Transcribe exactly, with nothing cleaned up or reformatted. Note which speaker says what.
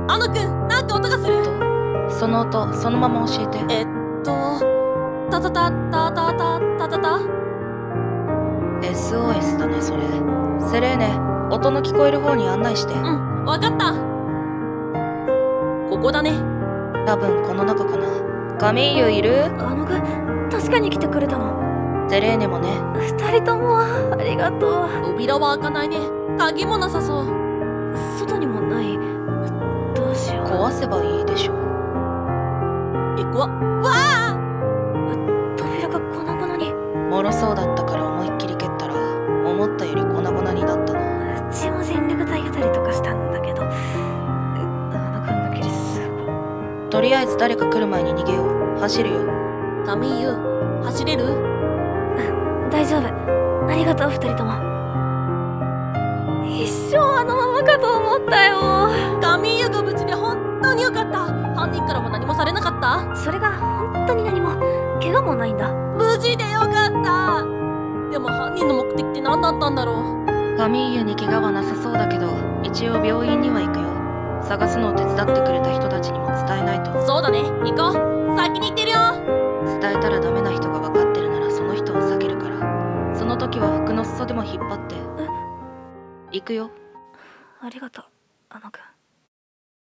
Speaker 1: あのくん、なんか音がする。
Speaker 2: その音そのまま教えて。
Speaker 1: えっとタタタタタタタタタ
Speaker 2: エスオーエス だねそれ。セレーネ、音の聞こえる方に案内して。
Speaker 1: うん、わかった。ここだね。
Speaker 2: 多分この中かな。カミーユいる？
Speaker 3: あのぐ確かに来てくれたの。
Speaker 2: セレーネもね。
Speaker 3: 二人ともありがとう。
Speaker 1: 扉は開かないね。鍵もなさそう。
Speaker 3: 外にもない。どうしよう。
Speaker 2: 壊せばいいでしょ。
Speaker 1: え、怖っ。わあ！
Speaker 3: 扉が粉々に。
Speaker 2: 脆そうだったから思いっきり蹴ったら思ったより粉々になったな。
Speaker 3: うちも全力体当たりとかしたんだけど、あのくんだけですごい。
Speaker 2: とりあえず誰か来る前に逃げよう。走るよ。
Speaker 1: カミーユ、走れる？
Speaker 3: 大丈夫。ありがとう二人とも。一生あのままかと思ったよ。
Speaker 1: カミーユが無事で本当によかった。犯人からも何もされなかった？
Speaker 3: それが本当に何も怪我もないんだ。
Speaker 1: 無事でよかった。でも犯人の目的って何だったんだろう。
Speaker 2: カミーユに怪我はなさそうだけど一応病院には行くよ。探すのを手伝ってくれた人たちにも伝えないと。
Speaker 1: そうだね、行こう。先に行ってるよ。
Speaker 2: 伝えたらダメな人が分かってるならその人を避けるから、その時は服の裾でも引っ張って。行くよ。
Speaker 3: ありがとう、あのくん。